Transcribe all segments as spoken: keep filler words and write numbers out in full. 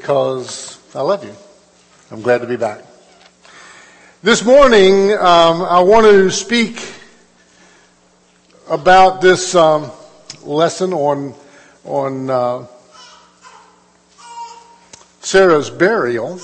because I love you. I'm glad to be back. This morning, um, I want to speak about this um, lesson on on uh, Sarah's burial.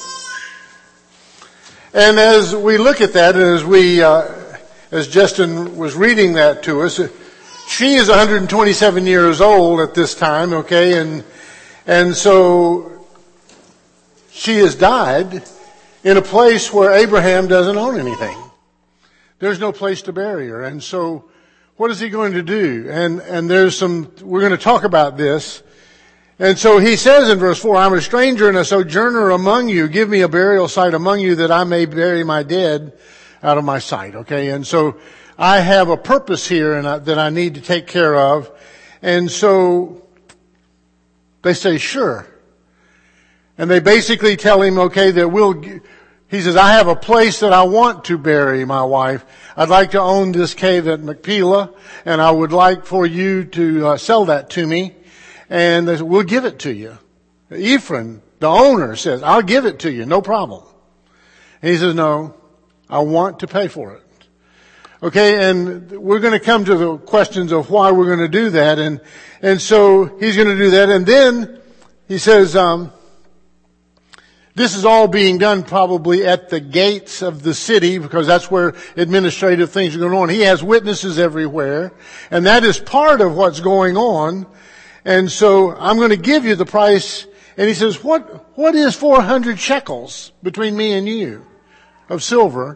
And as we look at that, and as we, uh, as Justin was reading that to us, she is one hundred twenty-seven years old at this time, okay, and and so she has died in a place where Abraham doesn't own anything. There's no place to bury her, and so what is he going to do? And and there's some, we're going to talk about this. And so he says in verse four, I'm a stranger and a sojourner among you. Give me a burial site among you that I may bury my dead out of my sight. Okay. And so I have a purpose here and I, that I need to take care of. And so they say, sure. And they basically tell him, okay, that we'll, he says, I have a place that I want to bury my wife. I'd like to own this cave at Machpelah, and I would like for you to uh, sell that to me. And they said, we'll give it to you. Ephraim, the owner, says, I'll give it to you, no problem. And he says, no, I want to pay for it. Okay, and we're going to come to the questions of why we're going to do that. And and so he's going to do that. And then he says, um, this is all being done probably at the gates of the city because that's where administrative things are going on. He has witnesses everywhere. And that is part of what's going on. And so I'm going to give you the price. And he says, what, what is four hundred shekels between me and you of silver?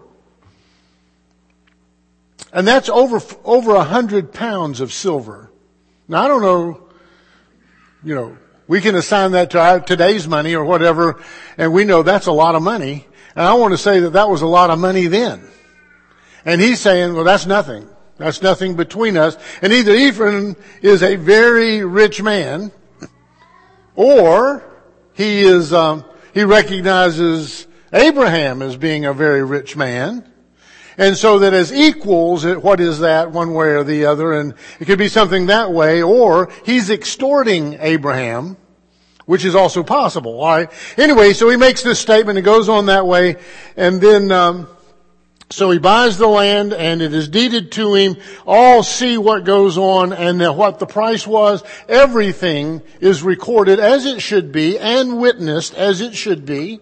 And that's over, over a hundred pounds of silver. Now I don't know, you know, we can assign that to our today's money or whatever. And we know that's a lot of money. And I want to say that that was a lot of money then. And he's saying, well, that's nothing. That's nothing between us. And either Ephraim is a very rich man, or he is, um, he recognizes Abraham as being a very rich man. And so that as equals, what is that one way or the other? And it could be something that way, or he's extorting Abraham, which is also possible. All right. Anyway, so he makes this statement. It goes on that way. And then, um, so he buys the land and it is deeded to him. All see what goes on and what the price was. Everything is recorded as it should be and witnessed as it should be.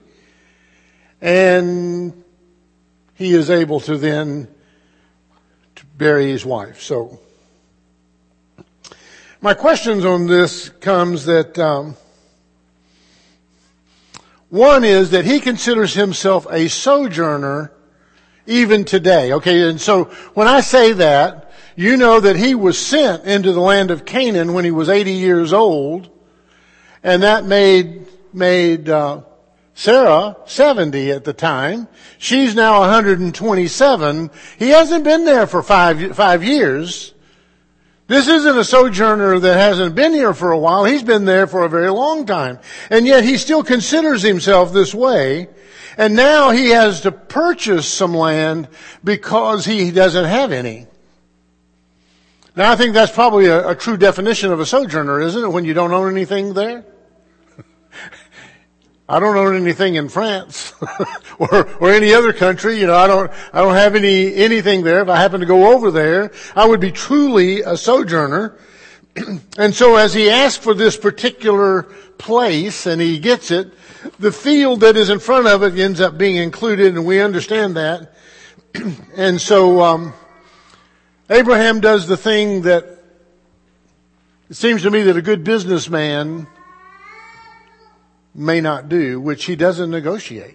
And he is able to then to bury his wife. So my questions on this comes that, um, one is that he considers himself a sojourner even today. Okay, and so when I say that, you know that he was sent into the land of Canaan when he was eighty years old, and that made made uh, Sarah seventy at the time. She's now one hundred twenty-seven. He hasn't been there for five five years. This isn't a sojourner that hasn't been here for a while. He's been there for a very long time, and yet he still considers himself this way. And now he has to purchase some land because he doesn't have any. Now I think that's probably a, a true definition of a sojourner, isn't it? When you don't own anything there? I don't own anything in France or, or any other country. You know, I don't, I don't have any, anything there. If I happen to go over there, I would be truly a sojourner. And so as he asks for this particular place and he gets it, the field that is in front of it ends up being included, and we understand that. And so um, Abraham does the thing that it seems to me that a good businessman may not do, which he doesn't negotiate.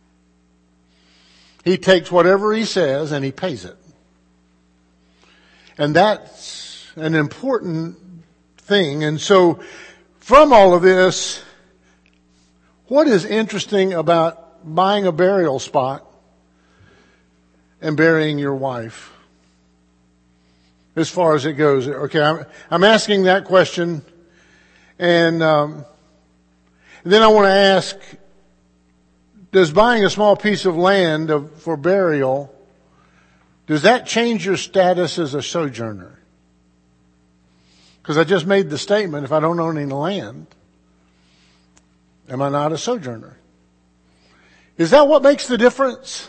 He takes whatever he says and he pays it. And that's an important thing. And so from all of this, what is interesting about buying a burial spot and burying your wife? As far as it goes. Okay, I'm, I'm asking that question. And um, then I want to ask, does buying a small piece of land of, for burial, does that change your status as a sojourner? Because I just made the statement, if I don't own any land, Am I not a sojourner? Is that what makes the difference?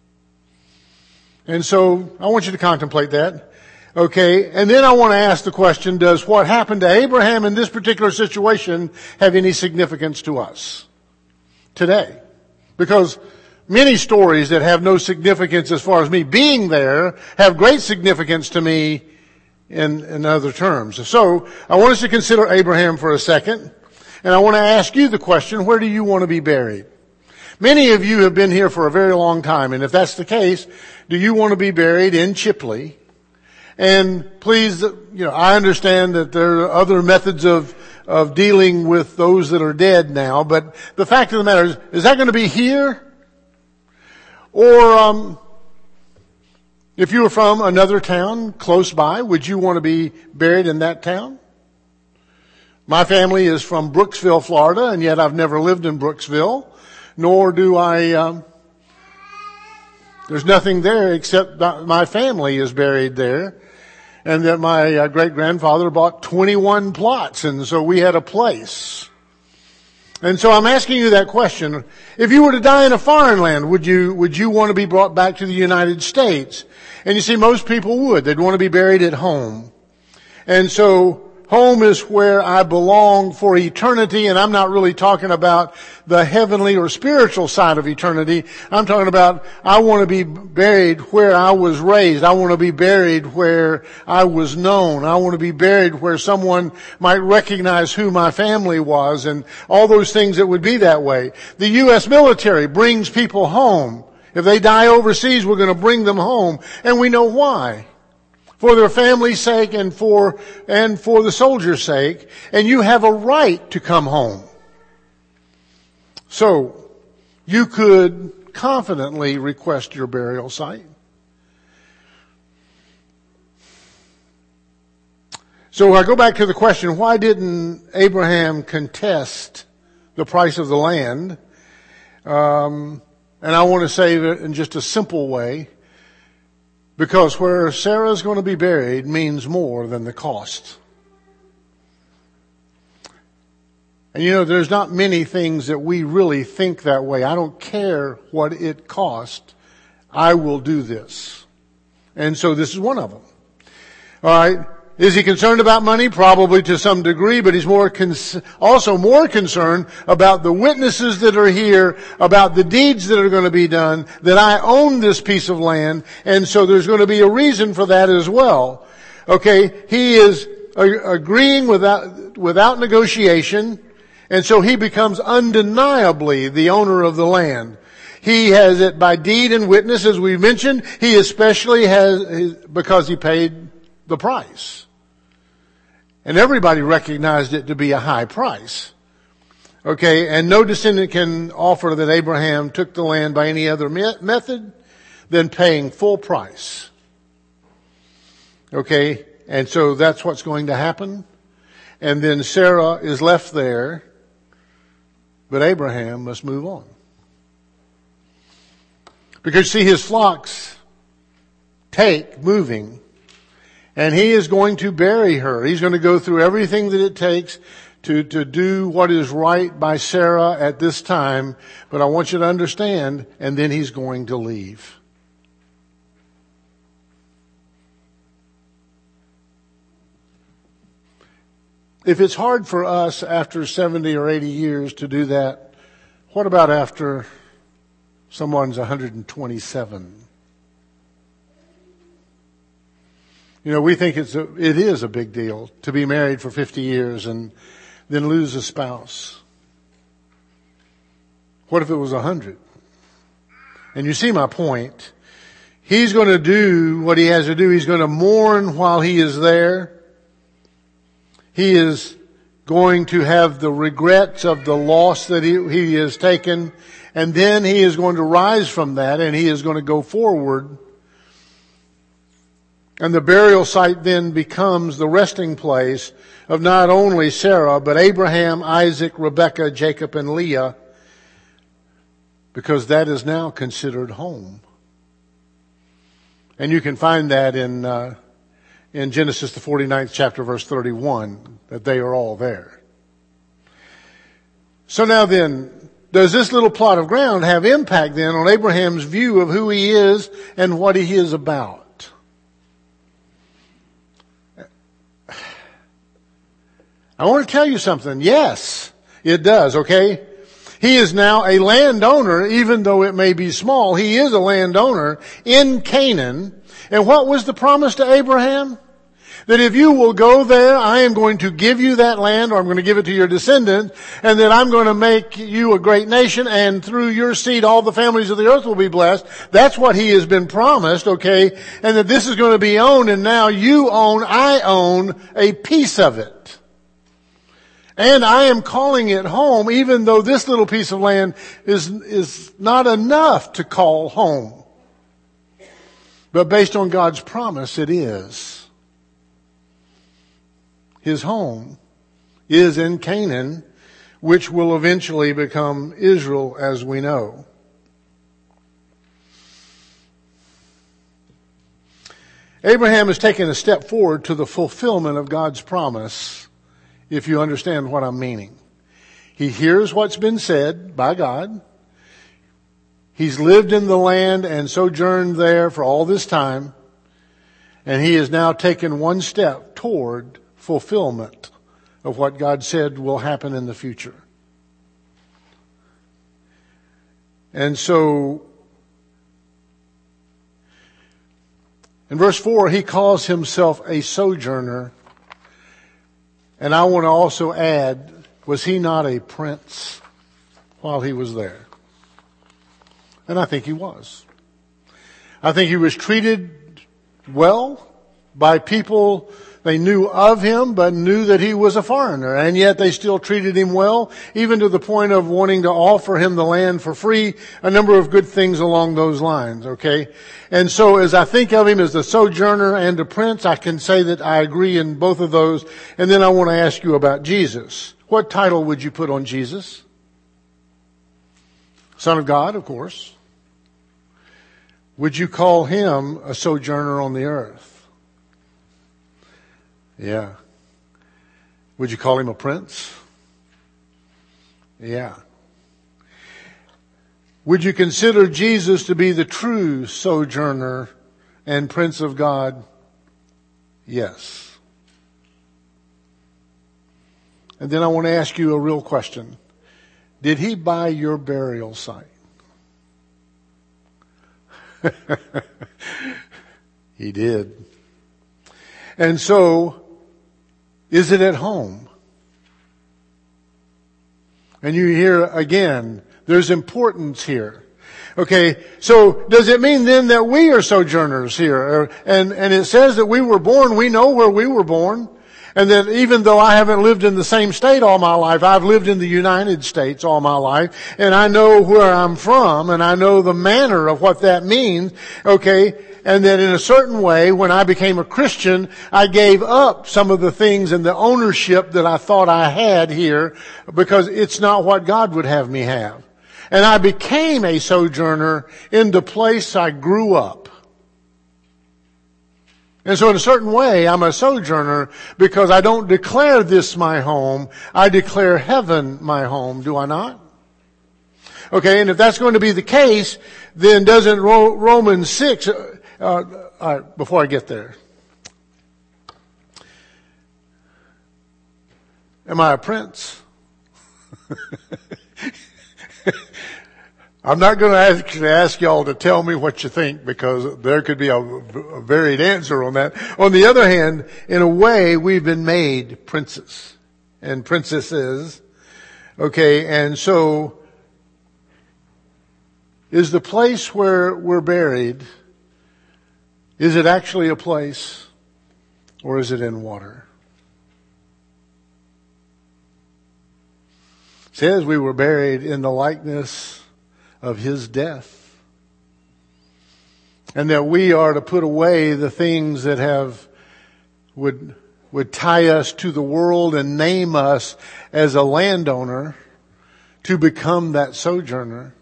And so I want you to contemplate that. Okay, and then I want to ask the question, does what happened to Abraham in this particular situation have any significance to us today? Because many stories that have no significance as far as me being there have great significance to me in, in other terms. So I want us to consider Abraham for a second, and I want to ask you the question, where do you want to be buried? Many of you have been here for a very long time, and if that's the case, do you want to be buried in Chipley? And please, you know, I understand that there are other methods of, of dealing with those that are dead now, but the fact of the matter is, is that going to be here? Or, um, if you were from another town close by, would you want to be buried in that town? My family is from Brooksville, Florida, and yet I've never lived in Brooksville, nor do I, um, there's nothing there except that my family is buried there, and that my uh, great-grandfather bought twenty-one plots, and so we had a place. And so I'm asking you that question. If you were to die in a foreign land, would you, would you want to be brought back to the United States? And you see, most people would. They'd want to be buried at home. And so home is where I belong for eternity, and I'm not really talking about the heavenly or spiritual side of eternity. I'm talking about I want to be buried where I was raised. I want to be buried where I was known. I want to be buried where someone might recognize who my family was, and all those things that would be that way. The U S military brings people home. If they die overseas, we're going to bring them home, and we know why. For their family's sake and for, and for the soldier's sake. And you have a right to come home. So, you could confidently request your burial site. So I go back to the question, why didn't Abraham contest the price of the land? Um, and I want to say that in just a simple way. Because where Sarah's going to be buried means more than the cost. And you know, there's not many things that we really think that way. I don't care what it costs. I will do this. And so this is one of them. All right. Is he concerned about money? Probably to some degree, but he's more cons- also more concerned about the witnesses that are here, about the deeds that are going to be done, that I own this piece of land, and so there's going to be a reason for that as well. Okay, he is a- agreeing without, without negotiation, and so he becomes undeniably the owner of the land. He has it by deed and witness, as we mentioned. He especially has, because he paid the price. And everybody recognized it to be a high price. Okay, and no descendant can offer that Abraham took the land by any other me- method than paying full price. Okay, and so that's what's going to happen. And then Sarah is left there, but Abraham must move on. Because see, his flocks take moving. And he is going to bury her. He's going to go through everything that it takes to, to do what is right by Sarah at this time. But I want you to understand, and then he's going to leave. If it's hard for us after seventy or eighty years to do that, what about after someone's one hundred twenty-seven? You know, we think it's a, it is a big deal to be married for fifty years and then lose a spouse. What if it was a hundred? And you see my point. He's going to do what he has to do. He's going to mourn while he is there. He is going to have the regrets of the loss that he, he has taken. And then he is going to rise from that and he is going to go forward. And the burial site then becomes the resting place of not only Sarah, but Abraham, Isaac, Rebekah, Jacob, and Leah, because that is now considered home. And you can find that in uh, in Genesis, the forty-ninth chapter, verse thirty-one, that they are all there. So now then, does this little plot of ground have impact then on Abraham's view of who he is and what he is about? I want to tell you something. Yes, it does, okay? He is now a landowner, even though it may be small. He is a landowner in Canaan. And what was the promise to Abraham? That if you will go there, I am going to give you that land, or I'm going to give it to your descendants, and that I'm going to make you a great nation, and through your seed all the families of the earth will be blessed. That's what he has been promised, okay? And that this is going to be owned, and now you own, I own a piece of it. And I am calling it home, even though this little piece of land is, is not enough to call home. But based on God's promise, it is. His home is in Canaan, which will eventually become Israel as we know. Abraham has taken a step forward to the fulfillment of God's promise, if you understand what I'm meaning. He hears what's been said by God. He's lived in the land and sojourned there for all this time. And he has now taken one step toward fulfillment of what God said will happen in the future. And so, in verse four, he calls himself a sojourner. And I want to also add, was he not a prince while he was there? And I think he was. I think he was treated well by people. They knew of him, but knew that he was a foreigner. And yet they still treated him well, even to the point of wanting to offer him the land for free, a number of good things along those lines, okay? And so as I think of him as a sojourner and a prince, I can say that I agree in both of those. And then I want to ask you about Jesus. What title would you put on Jesus? Son of God, of course. Would you call him a sojourner on the earth? Yeah. Would you call him a prince? Yeah. Would you consider Jesus to be the true sojourner and Prince of God? Yes. And then I want to ask you a real question. Did he buy your burial site? He did. And so, is it at home? And you hear again, there's importance here. Okay, so does it mean then that we are sojourners here? And, and it says that we were born, we know where we were born. And that even though I haven't lived in the same state all my life, I've lived in the United States all my life, and I know where I'm from, and I know the manner of what that means, okay? And that in a certain way, when I became a Christian, I gave up some of the things and the ownership that I thought I had here, because it's not what God would have me have. And I became a sojourner in the place I grew up. And so in a certain way, I'm a sojourner because I don't declare this my home. I declare heaven my home, do I not? Okay, and if that's going to be the case, then doesn't Romans six, uh, uh, all right, before I get there. Am I a prince? I'm not going to ask, ask y'all to tell me what you think, because there could be a, a varied answer on that. On the other hand, in a way, we've been made princes and princesses. Okay, and so is the place where we're buried, is it actually a place, or is it in water? It says we were buried in the likeness of his death. And that we are to put away the things that have, would, would tie us to the world and name us as a landowner to become that sojourner.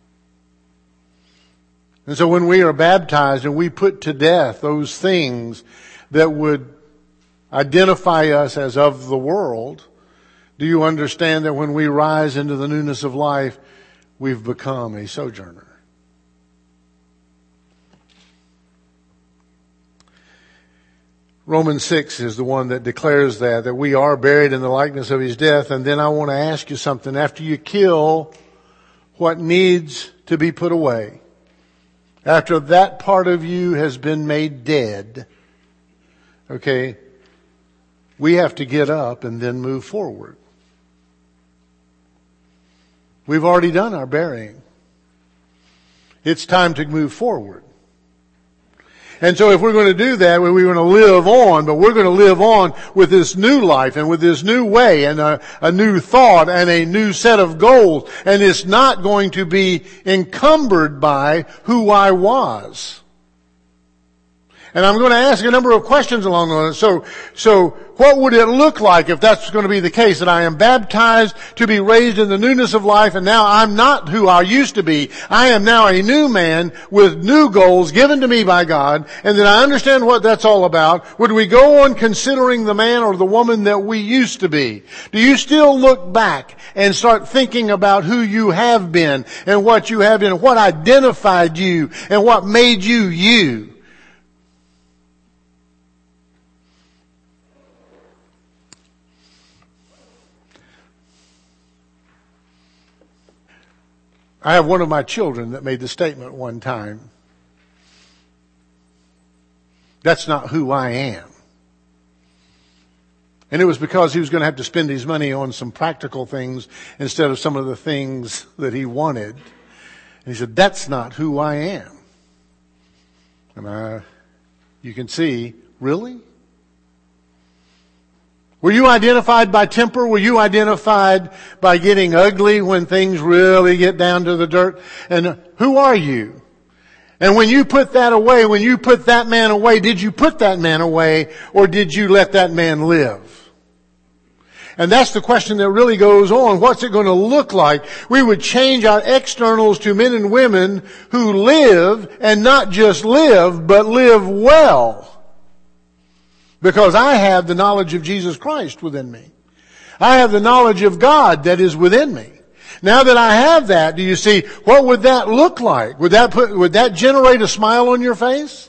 And so when we are baptized and we put to death those things that would identify us as of the world, Do you understand that when we rise into the newness of life, we've become a sojourner? Romans six is the one that declares that, that we are buried in the likeness of His death. And then I want to ask you something. After you kill what needs to be put away, after that part of you has been made dead, okay, we have to get up and then move forward. We've already done our burying. It's time to move forward. And so if we're going to do that, we're going to live on, but we're going to live on with this new life and with this new way and a, a new thought and a new set of goals. And it's not going to be encumbered by who I was. And I'm going to ask a number of questions along those. So, so what would it look like if that's going to be the case? That I am baptized to be raised in the newness of life, and now I'm not who I used to be. I am now a new man with new goals given to me by God, and that I understand what that's all about. Would we go on considering the man or the woman that we used to be? Do you still look back and start thinking about who you have been and what you have been, what identified you and what made you you? I have one of my children that made the statement one time, that's not who I am. And it was because he was going to have to spend his money on some practical things instead of some of the things that he wanted. And he said, that's not who I am. And I, you can see, really? Were you identified by temper? Were you identified by getting ugly when things really get down to the dirt? And who are you? And when you put that away, when you put that man away, did you put that man away or did you let that man live? And that's the question that really goes on. What's it going to look like? We would change our externals to men and women who live, and not just live, but live well. Because I have the knowledge of Jesus Christ within me. I have the knowledge of God that is within me. Now that I have that, do you see, what would that look like? Would that put, would that generate a smile on your face?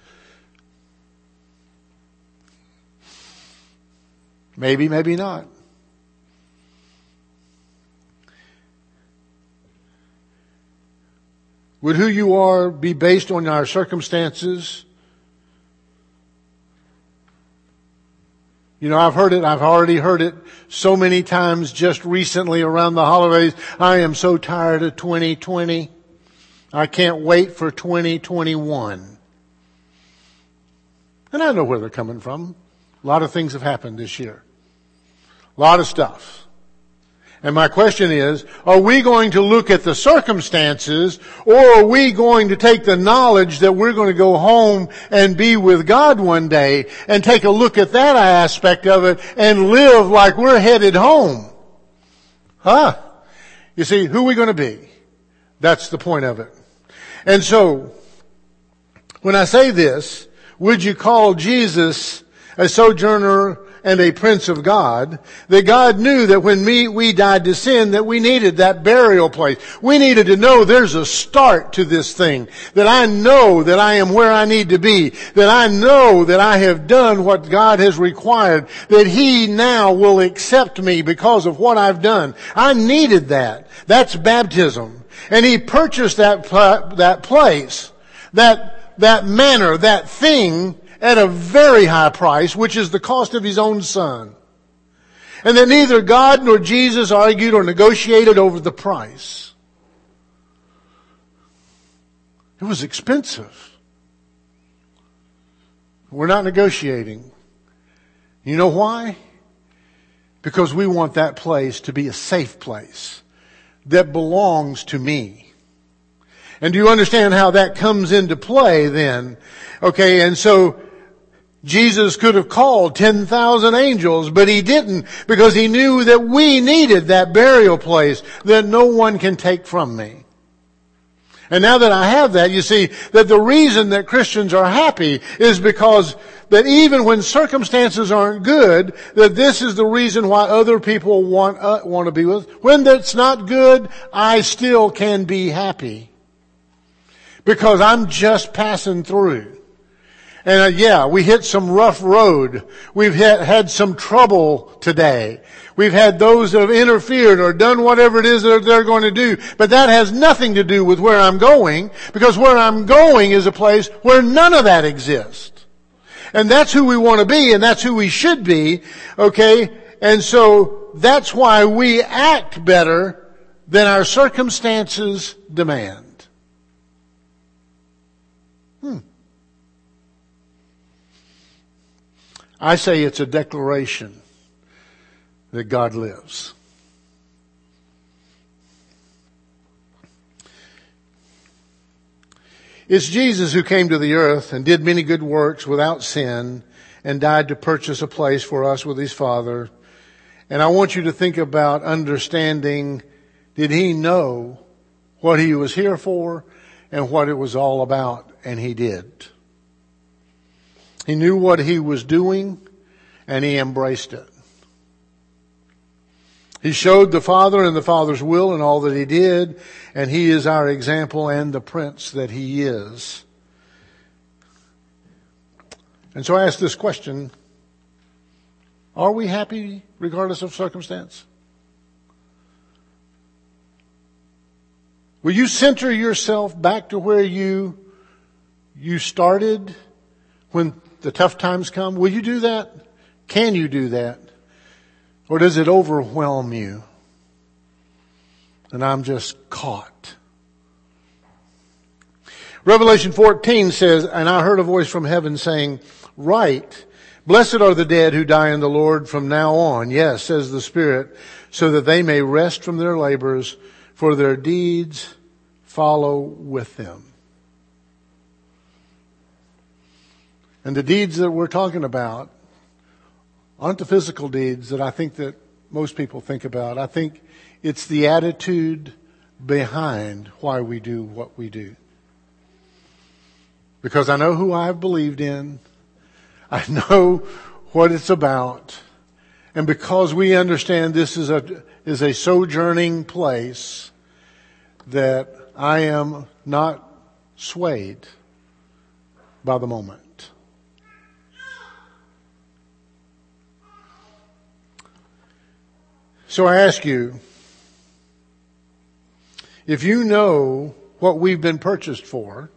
Maybe, maybe not. Would who you are be based on our circumstances? You know, I've heard it, I've already heard it so many times just recently around the holidays. I am so tired of twenty twenty. I can't wait for twenty twenty-one. And I know where they're coming from. A lot of things have happened this year. A lot of stuff. And my question is, are we going to look at the circumstances, or are we going to take the knowledge that we're going to go home and be with God one day and take a look at that aspect of it and live like we're headed home? Huh? You see, who are we going to be? That's the point of it. And so, when I say this, would you call Jesus a sojourner and a prince of God? That God knew that when we, we died to sin, that we needed that burial place. We needed to know there's a start to this thing. That I know that I am where I need to be. That I know that I have done what God has required. That He now will accept me because of what I've done. I needed that. That's baptism. And He purchased that, that place, that, that manner, that thing, at a very high price, which is the cost of His own Son. And that neither God nor Jesus argued or negotiated over the price. It was expensive. We're not negotiating. You know why? Because we want that place to be a safe place that belongs to me. And do you understand how that comes into play then? Okay, and so Jesus could have called ten thousand angels, but He didn't, because He knew that we needed that burial place that no one can take from me. And now that I have that, you see that the reason that Christians are happy is because that even when circumstances aren't good, that this is the reason why other people want, uh, want to be with. When that's not good, I still can be happy. Because I'm just passing through. And uh, yeah, we hit some rough road. We've had, had some trouble today. We've had those that have interfered or done whatever it is that they're going to do. But that has nothing to do with where I'm going, because where I'm going is a place where none of that exists. And that's who we want to be, and that's who we should be, okay? And so that's why we act better than our circumstances demand. Hmm. I say it's a declaration that God lives. It's Jesus who came to the earth and did many good works without sin and died to purchase a place for us with His Father. And I want you to think about understanding, did He know what He was here for and what it was all about? And He did. He knew what He was doing and He embraced it. He showed the Father and the Father's will in all that He did, and He is our example and the Prince that He is. And so I ask this question, are we happy regardless of circumstance? Will you center yourself back to where you, you started when the tough times come? Will you do that? Can you do that? Or does it overwhelm you? And I'm just caught. Revelation fourteen says, and I heard a voice from heaven saying, "Write, blessed are the dead who die in the Lord from now on. Yes, says the Spirit, so that they may rest from their labors, for their deeds follow with them." And the deeds that we're talking about aren't the physical deeds that I think that most people think about. I think it's the attitude behind why we do what we do. Because I know who I've believed in. I know what it's about. And because we understand this is a, is a sojourning place, that I am not swayed by the moment. So I ask you, if you know what we've been purchased for,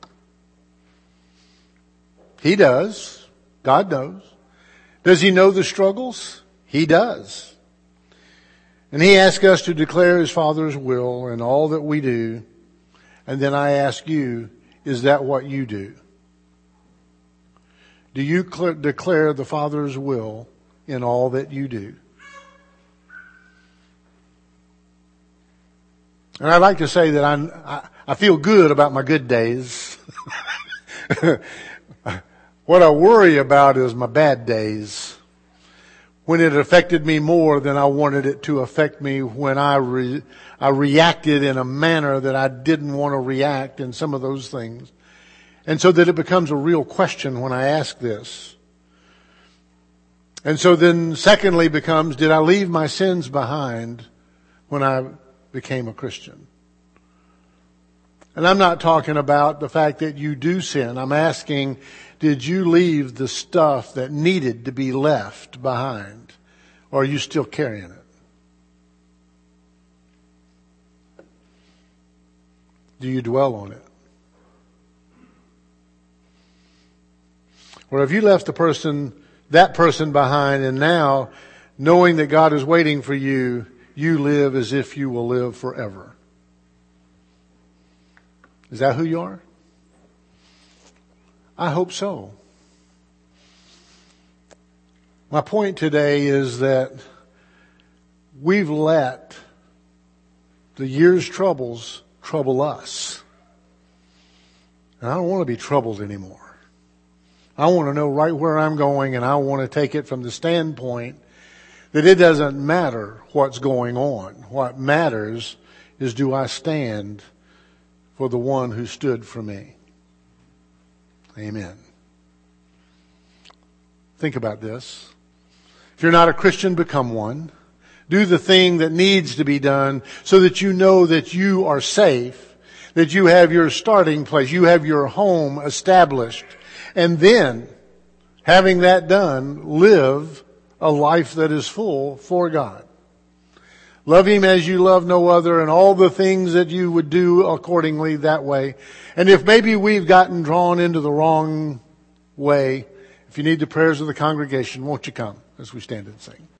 He does. God knows. Does He know the struggles? He does. And He asks us to declare His Father's will in all that we do. And then I ask you, is that what you do? Do you cl- declare the Father's will in all that you do? And I'd like to say that I'm, I, I feel good about my good days. What I worry about is my bad days. When it affected me more than I wanted it to affect me, when I re, I reacted in a manner that I didn't want to react, and some of those things. And so that it becomes a real question when I ask this. And so then secondly becomes, did I leave my sins behind when I became a Christian? And I'm not talking about the fact that you do sin. I'm asking, did you leave the stuff that needed to be left behind? Or are you still carrying it? Do you dwell on it? Or have you left the person, that person behind, and now, knowing that God is waiting for you, you live as if you will live forever? Is that who you are? I hope so. My point today is that we've let the year's troubles trouble us. And I don't want to be troubled anymore. I want to know right where I'm going, and I want to take it from the standpoint that it doesn't matter what's going on. What matters is, do I stand for the one who stood for me. Amen. Think about this. If you're not a Christian, become one. Do the thing that needs to be done so that you know that you are safe, that you have your starting place, you have your home established. And then, having that done, live a life that is full for God. Love Him as you love no other, and all the things that you would do accordingly that way. And if maybe we've gotten drawn into the wrong way, if you need the prayers of the congregation, won't you come as we stand and sing?